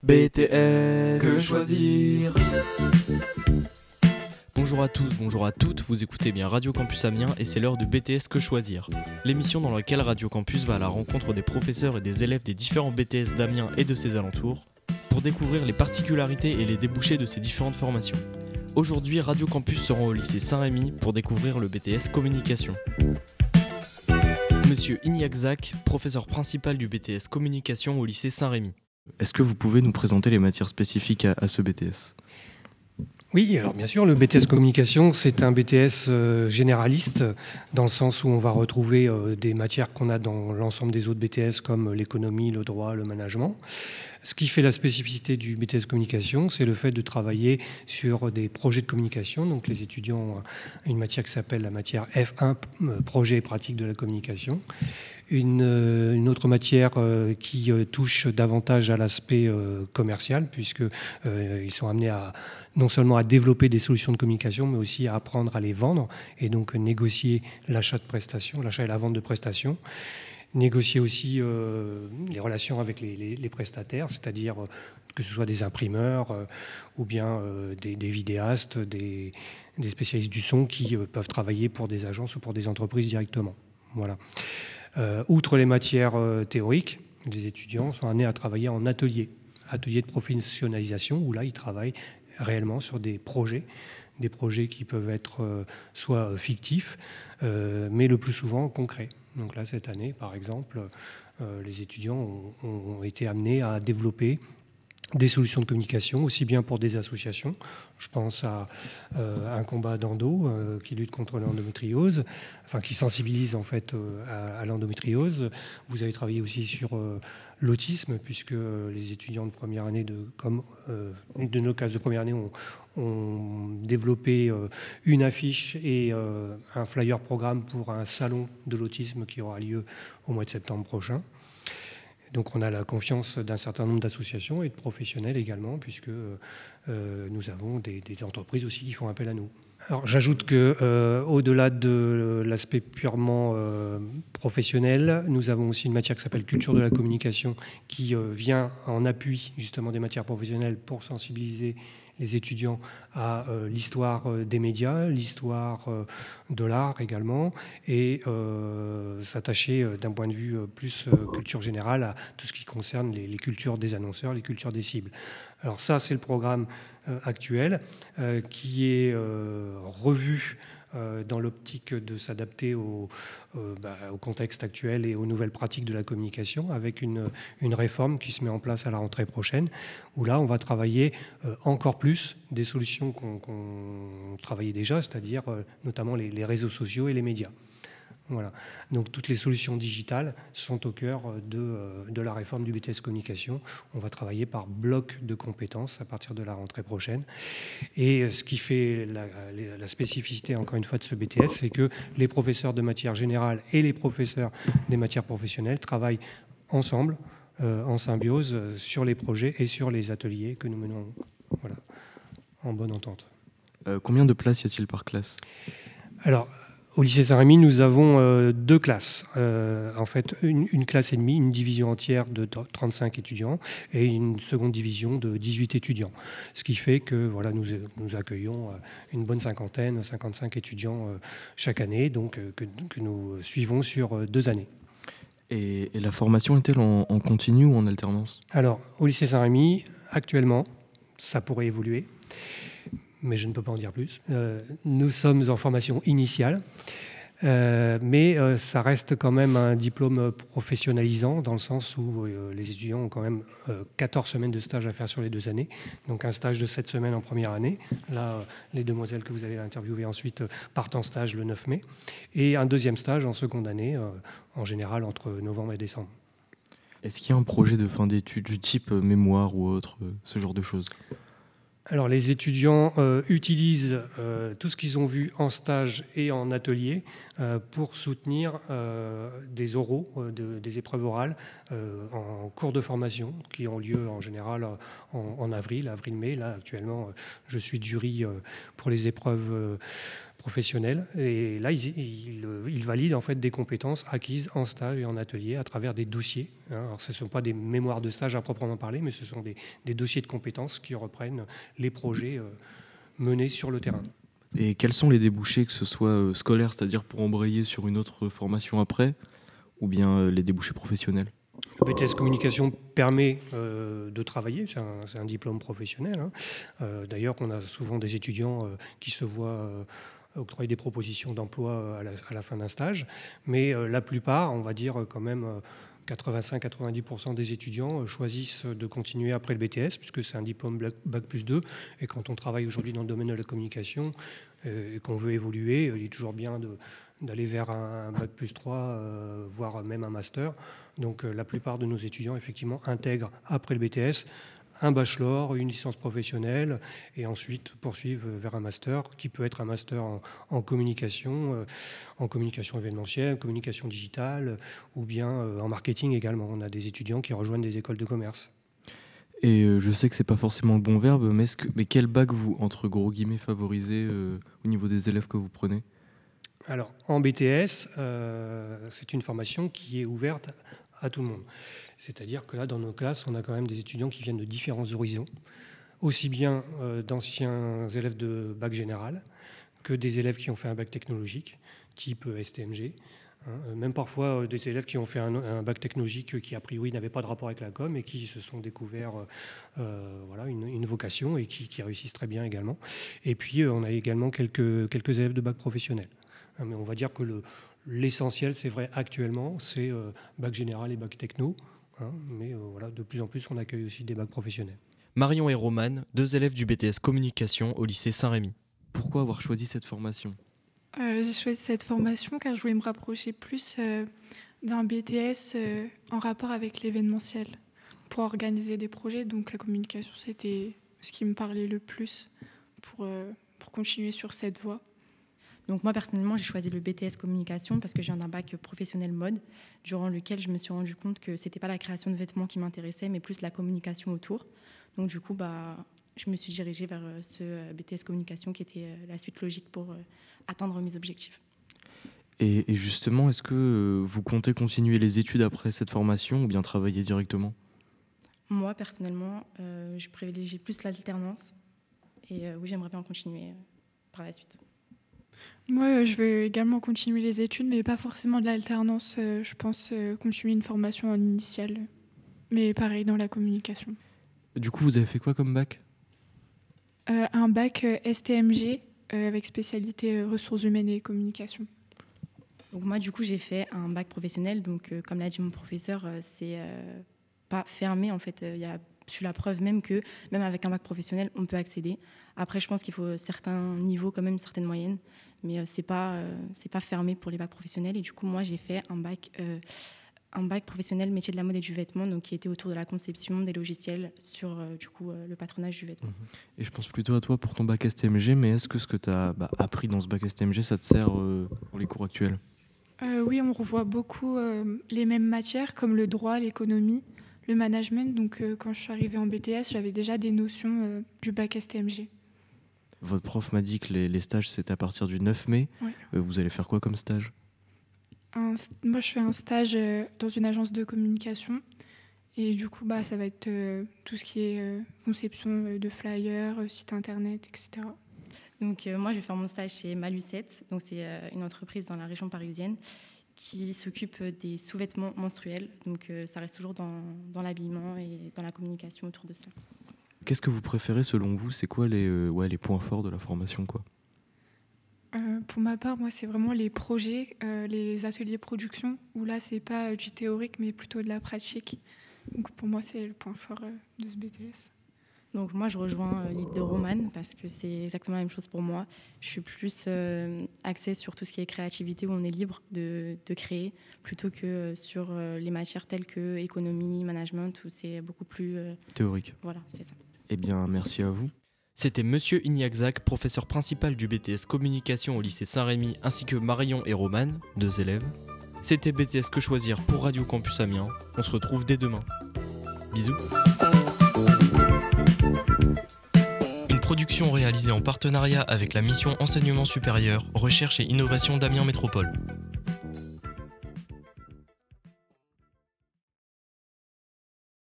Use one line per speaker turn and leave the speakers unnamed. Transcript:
BTS, que choisir?
Bonjour à tous, bonjour à toutes, vous écoutez bien Radio Campus Amiens et c'est l'heure de BTS Que choisir, l'émission dans laquelle Radio Campus va à la rencontre des professeurs et des élèves des différents BTS d'Amiens et de ses alentours pour découvrir les particularités et les débouchés de ces différentes formations. Aujourd'hui, Radio Campus se rend au lycée Saint-Rémy pour découvrir le BTS Communication. Monsieur Ignac Zach, professeur principal du BTS Communication au lycée Saint-Rémy.
Est-ce que vous pouvez nous présenter les matières spécifiques à ce BTS ?
Oui, alors bien sûr, le BTS Communication, c'est un BTS généraliste, dans le sens où on va retrouver des matières qu'on a dans l'ensemble des autres BTS, comme l'économie, le droit, le management. Ce qui fait la spécificité du BTS Communication, c'est le fait de travailler sur des projets de communication. Donc les étudiants ont une matière qui s'appelle la matière F1, projet et pratique de la communication. Une autre matière qui touche davantage à l'aspect commercial, puisqu'ils sont amenés à non seulement à développer des solutions de communication, mais aussi à apprendre à les vendre et donc négocier l'achat de prestations, l'achat et la vente de prestations. Négocier aussi les relations avec les prestataires, c'est-à-dire que ce soit des imprimeurs ou bien des vidéastes, des spécialistes du son qui peuvent travailler pour des agences ou pour des entreprises directement. Voilà. Outre les matières théoriques, les étudiants sont amenés à travailler en atelier de professionnalisation, où là, ils travaillent réellement sur des projets qui peuvent être soit fictifs, mais le plus souvent concrets. Donc là, cette année, par exemple, les étudiants ont été amenés à développer des solutions de communication, aussi bien pour des associations. Je pense à un combat d'endo qui lutte contre l'endométriose, enfin qui sensibilise en fait à l'endométriose. Vous avez travaillé aussi sur l'autisme, puisque les étudiants de première année, de nos classes de première année, ont développé une affiche et un flyer programme pour un salon de l'autisme qui aura lieu au mois de septembre prochain. Donc on a la confiance d'un certain nombre d'associations et de professionnels également, puisque nous avons des entreprises aussi qui font appel à nous. Alors j'ajoute qu'au-delà de l'aspect purement professionnel, nous avons aussi une matière qui s'appelle Culture de la communication, qui vient en appui justement des matières professionnelles pour sensibiliser les étudiants à l'histoire des médias, l'histoire de l'art également, et s'attacher d'un point de vue plus culture générale à tout ce qui concerne les cultures des annonceurs, les cultures des cibles. Alors ça, c'est le programme actuel qui est revu dans l'optique de s'adapter au contexte actuel et aux nouvelles pratiques de la communication, avec une réforme qui se met en place à la rentrée prochaine, où là, on va travailler encore plus des solutions qu'on travaillait déjà, c'est-à-dire notamment les réseaux sociaux et les médias. Voilà. Donc toutes les solutions digitales sont au cœur de la réforme du BTS Communication. On va travailler par bloc de compétences à partir de la rentrée prochaine. Et ce qui fait la spécificité, encore une fois, de ce BTS, c'est que les professeurs de matière générale et les professeurs des matières professionnelles travaillent ensemble, en symbiose, sur les projets et sur les ateliers que nous menons, voilà, en bonne entente.
Combien de places y a-t-il par classe ?
Alors, au lycée Saint-Rémy, nous avons deux classes. En fait, une classe et demie, une division entière de 35 étudiants et une seconde division de 18 étudiants. Ce qui fait que voilà, nous accueillons une bonne 55 étudiants chaque année, donc que nous suivons sur 2 années.
Et la formation est-elle en continu ou en alternance ?
Alors, au lycée Saint-Rémy, actuellement, ça pourrait évoluer, mais je ne peux pas en dire plus. Nous sommes en formation initiale, mais ça reste quand même un diplôme professionnalisant, dans le sens où les étudiants ont quand même 14 semaines de stage à faire sur les 2 années, donc un stage de 7 semaines en première année. Là, les demoiselles que vous allez interviewer ensuite partent en stage le 9 mai, et un deuxième stage en seconde année, en général entre novembre et décembre.
Est-ce qu'il y a un projet de fin d'études du type mémoire ou autre, ce genre de choses ?
Alors les étudiants utilisent tout ce qu'ils ont vu en stage et en atelier pour soutenir des oraux, des épreuves orales en cours de formation qui ont lieu en général en avril-mai. Là actuellement, je suis de jury pour les épreuves professionnels. Et là, ils valident en fait des compétences acquises en stage et en atelier à travers des dossiers. Alors, ce ne sont pas des mémoires de stage à proprement parler, mais ce sont des dossiers de compétences qui reprennent les projets menés sur le terrain.
Et quels sont les débouchés, que ce soit scolaires, c'est-à-dire pour embrayer sur une autre formation après, ou bien les débouchés professionnels ?
Le BTS Communication permet de travailler, c'est un diplôme professionnel. D'ailleurs, on a souvent des étudiants qui se voient octroyer des propositions d'emploi à la fin d'un stage, mais la plupart, on va dire quand même 85-90% des étudiants choisissent de continuer après le BTS, puisque c'est un diplôme Bac+2, et quand on travaille aujourd'hui dans le domaine de la communication et qu'on veut évoluer, il est toujours bien d'aller vers un Bac+3, voire même un master. Donc la plupart de nos étudiants, effectivement, intègrent après le BTS un bachelor, une licence professionnelle, et ensuite poursuivent vers un master, qui peut être un master en communication événementielle, communication digitale, ou bien en marketing également. On a des étudiants qui rejoignent des écoles de commerce.
Et je sais que c'est pas forcément le bon verbe, mais quel bac vous, entre gros guillemets, favorisez au niveau des élèves que vous prenez ?
Alors, en BTS, c'est une formation qui est ouverte à tout le monde. C'est-à-dire que là, dans nos classes, on a quand même des étudiants qui viennent de différents horizons, aussi bien d'anciens élèves de bac général que des élèves qui ont fait un bac technologique, type STMG. Même parfois des élèves qui ont fait un bac technologique qui, a priori, n'avait pas de rapport avec la com et qui se sont découverts une vocation et qui réussissent très bien également. Et puis, on a également quelques élèves de bac professionnel. Mais on va dire que l'essentiel, c'est vrai, actuellement, c'est bac général et bac techno. Mais de plus en plus, on accueille aussi des bacs professionnels.
Marion et Romane, 2 élèves du BTS Communication au lycée Saint-Rémy.
Pourquoi avoir choisi cette formation ?
J'ai choisi cette formation car je voulais me rapprocher plus d'un BTS en rapport avec l'événementiel pour organiser des projets. Donc la communication, c'était ce qui me parlait le plus pour continuer sur cette voie.
Donc moi, personnellement, j'ai choisi le BTS Communication parce que je viens d'un bac professionnel mode, durant lequel je me suis rendu compte que ce n'était pas la création de vêtements qui m'intéressait, mais plus la communication autour. Donc du coup, je me suis dirigée vers ce BTS Communication qui était la suite logique pour atteindre mes objectifs.
Et justement, est-ce que vous comptez continuer les études après cette formation ou bien travailler directement ?
Moi, personnellement, je privilégie plus l'alternance. Et oui, j'aimerais bien continuer par la suite.
Moi, je veux également continuer les études, mais pas forcément de l'alternance. Je pense continuer une formation en initiale, mais pareil dans la communication.
Du coup, vous avez fait quoi comme bac ?
Un bac STMG avec spécialité ressources humaines et communication.
Donc moi, du coup, j'ai fait un bac professionnel. Donc, comme l'a dit mon professeur, c'est pas fermé. En fait, il y a sur la preuve même que même avec un bac professionnel, on peut accéder. Après, je pense qu'il faut certains niveaux, quand même, certaines moyennes. Mais c'est pas fermé pour les bacs professionnels. Et du coup, moi, j'ai fait un bac professionnel métier de la mode et du vêtement, donc qui était autour de la conception des logiciels sur le patronage du vêtement.
Et je pense plutôt à toi pour ton bac STMG, mais est-ce que tu as appris dans ce bac STMG, ça te sert pour les cours actuels ?
Oui, on revoit beaucoup les mêmes matières comme le droit, l'économie, le management. Donc quand je suis arrivée en BTS, j'avais déjà des notions du bac STMG.
Votre prof m'a dit que les stages, c'était à partir du 9 mai.
Oui.
Vous allez faire quoi comme stage ?
Moi, je fais un stage dans une agence de communication. Et du coup, ça va être tout ce qui est conception de flyers, site internet, etc.
Donc, moi, je vais faire mon stage chez Malucette. Donc, c'est une entreprise dans la région parisienne qui s'occupe des sous-vêtements menstruels. Donc, ça reste toujours dans l'habillement et dans la communication autour de ça.
Qu'est-ce que vous préférez selon vous ? C'est quoi les points forts de la formation, quoi ?
Pour ma part, moi, c'est vraiment les projets, les ateliers production, où là, c'est pas du théorique, mais plutôt de la pratique. Donc, pour moi, c'est le point fort de ce BTS.
Donc, moi, je rejoins l'idée de Romane parce que c'est exactement la même chose pour moi. Je suis plus axée sur tout ce qui est créativité, où on est libre de créer, plutôt que sur les matières telles que économie, management, où c'est beaucoup plus...
théorique.
Voilà, c'est ça.
Eh bien, merci à vous.
C'était Monsieur Ignaczac, professeur principal du BTS Communication au lycée Saint-Rémy, ainsi que Marion et Romane, 2 élèves. C'était BTS Que Choisir pour Radio Campus Amiens. On se retrouve dès demain. Bisous. Une production production réalisée en partenariat avec la mission Enseignement supérieur, Recherche et Innovation d'Amiens Métropole.